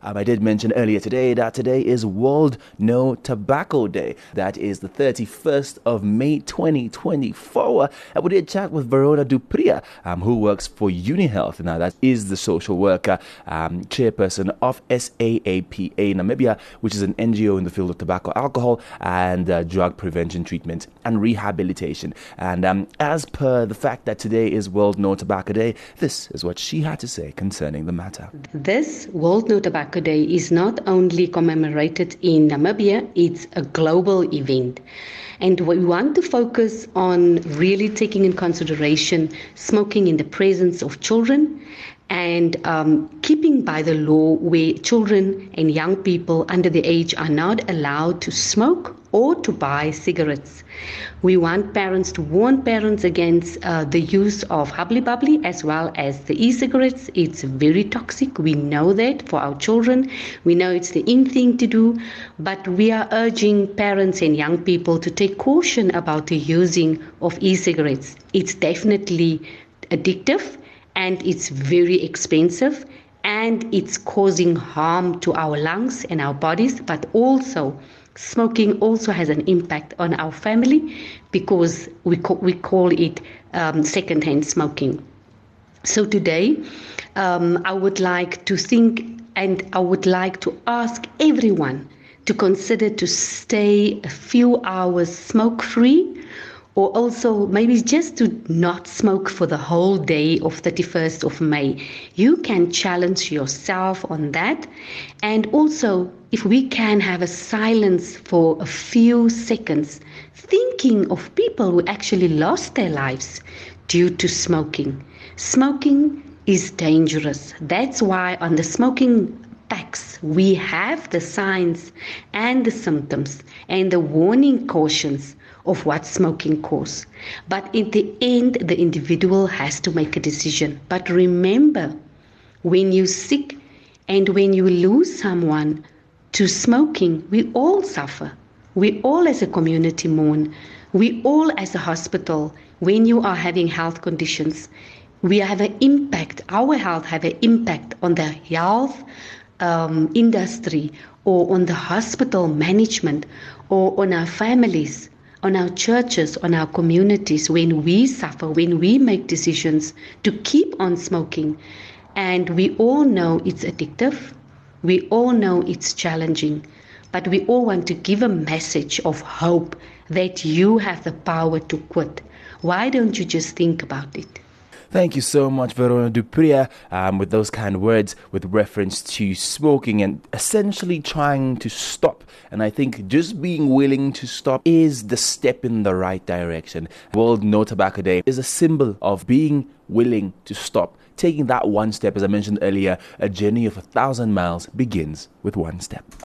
I did mention earlier today that today is World No Tobacco Day. That is the 31st of May 2024. And we did chat with Verona Dupria, who works for UniHealth. Now, that is the social worker, chairperson of SAAPA Namibia, which is an NGO in the field of tobacco, alcohol, and drug prevention, treatment, and rehabilitation. And as per the fact that today is World No Tobacco Day, this is what she had to say concerning the matter. This World No Tobacco Day is not only commemorated in Namibia, it's a global event. And we want to focus on really taking in consideration smoking in the presence of children and keeping by the law where children and young people under the age are not allowed to smoke or to buy cigarettes. We want parents to warn parents against the use of hubbly bubbly as well as the e-cigarettes. It's very toxic. We know that for our children. We know it's the in thing to do, but we are urging parents and young people to take caution about the using of e-cigarettes. It's definitely addictive, and it's very expensive, and it's causing harm to our lungs and our bodies, but also smoking also has an impact on our family because we call it secondhand smoking. So today, I would like to think, and I would like to ask everyone to consider to stay a few hours smoke-free, or also maybe just to not smoke for the whole day of 31st of May. You can challenge yourself on that. And also, if we can have a silence for a few seconds, thinking of people who actually lost their lives due to smoking. Smoking is dangerous. That's why on the smoking packs, we have the signs and the symptoms and the warning cautions of what smoking causes. But in the end, the individual has to make a decision. But remember, when you're sick and when you lose someone to smoking, we all suffer. We all as a community mourn. We all as a hospital, when you are having health conditions, we have an impact. Our health have an impact on the health industry, or on the hospital management, or on our families, on our churches, on our communities, when we suffer, when we make decisions to keep on smoking. And we all know it's addictive. We all know it's challenging. But we all want to give a message of hope that you have the power to quit. Why don't you just think about it? Thank you so much, Verona Dupria, with those kind words with reference to smoking and essentially trying to stop. And I think just being willing to stop is the step in the right direction. World No Tobacco Day is a symbol of being willing to stop. Taking that one step, as I mentioned earlier, a journey of 1,000 miles begins with one step.